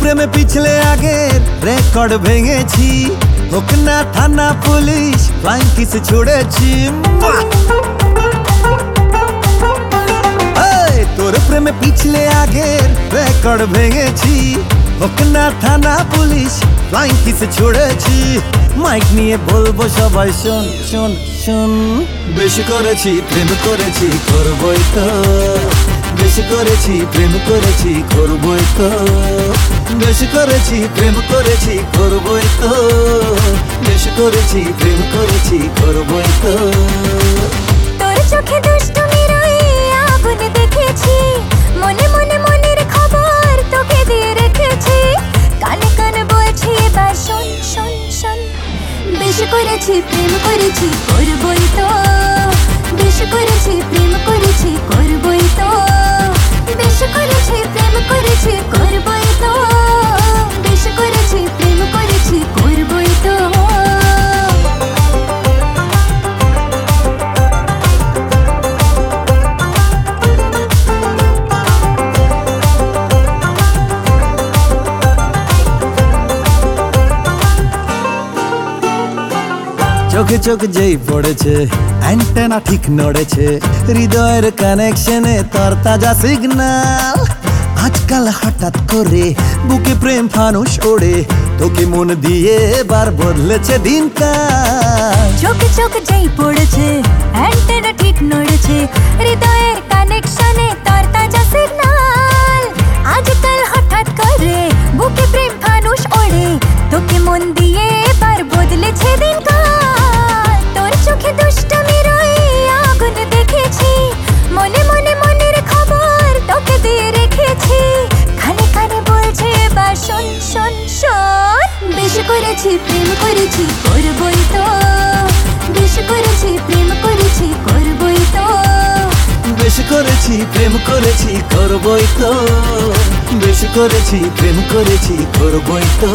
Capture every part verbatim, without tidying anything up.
প্রেমে পিছলে আগের রেকর্ড ভেঙেছি, হোক না থানা পুলিশ ফ্লাইং কিস ছুড়েছি। তোর প্রেমে পিছলে আগের রেকর্ড ভেঙেছি, হোক না থানা পুলিশ ফ্লাইং কিস ছুড়েছি। মাইক নিয়ে বলবো সবাই শোন শোন শোন, বেশি করেছি প্রেম করেছি করবই তো, বেশি করেছি প্রেম করেছি করবই তো, বেশি করেছি প্রেম করেছি করবই তো, বেশি করেছি প্রেম করেছি করবই তো। তোর চোখে দুষ্টুমির ওই আগুন দেখেছি, মনে মনে মনের খবর তোকে দিয়ে রেখেছি। কানে কানে বলছি এবার শোন শোন শোন, বেশি করেছি প্রেম করেছি করবই তো, বেশি করেছি প্রেম করেছি করবই তো, বেশি করেছি প্রেম করেছি করবই তো, বেশি করেছি প্রেম করেছি করবই তো। চোখে চোখ যেই পড়েছে অ্যান্টেনা ঠিক নড়েছে, হৃদয়ের কানেকশনে তোর তাজা সিগন্যাল। আজকাল হঠাৎ করে বুকে প্রেম ফানুষ ওড়ে, তোকে মন দিয়ে এবার বদলেছে দিনকাল। চোখে চোখ যেই পড়েছে অ্যান্টেনা ঠিক নড়েছে, হৃদয়ের কানেকশনে তোর তাজা সিগন্যাল। আজকাল হঠাৎ করে বুকে প্রেম ফানুষ ওড়ে, তোকে মন দিয়ে এবার বদলেছে দিনকাল। তোর চোখে দুষ্টুমির ওই আগুন দেখেছি, মনে মনে মনের খবর তোকে দিয়ে রেখেছি। কানে কানে বলছে এবার শোন শোন শোন, বেশি করেছি প্রেম করেছি করবই তো, বেশি করেছি প্রেম করেছি করবই তো, বেশি করেছি প্রেম করেছি করবই তো, বেশি করেছি প্রেম করেছি করবই তো।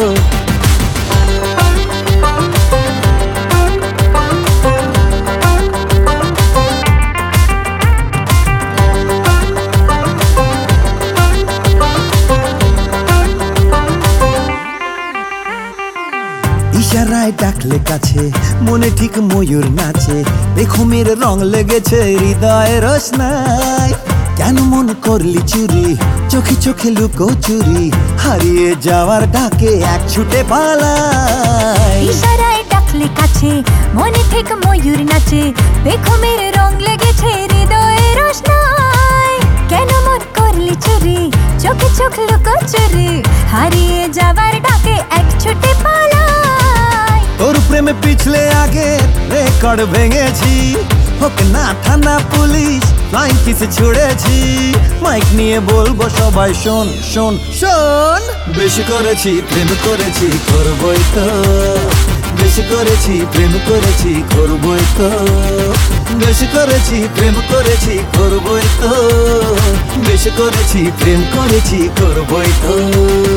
ইশারায় ডাকলে কাছে মনে ঠিক ময়ূর নাচে, বেখুমের রং লেগেছে হৃদয়ে রোশনাই। কেন মন করলি চুরি, চোখে চোখে লুকো চুরি, হারিয়ে যাওয়ার ডাকে এক ছুটে পালাই। ইশারায় ডাকলে কাছে মনে ঠিক ময়ূর নাচে, বেখুমের রং লেগেছে হৃদয়ে রোশনাই। কেন মন করলি চুরি, চোখে চোখ লুকো চুরি, হারিয়ে যাওয়ার ডাকে এক ছুটে পালাই। তোর প্রেমে পিছলে আগে রেকর্ড ভেঙেছি, হোক না থানা পুলিশ ফ্লাইং কিস ছুড়েছি। মাইক নিয়ে বলবো সবাই শোন শোন শোন, বেশি করেছি প্রেম করেছি করবই তো, বেশি করেছি প্রেম করেছি করবই তো, বেশি করেছি প্রেম করেছি করবই তো, বেশি করেছি প্রেম করেছি করবই তো।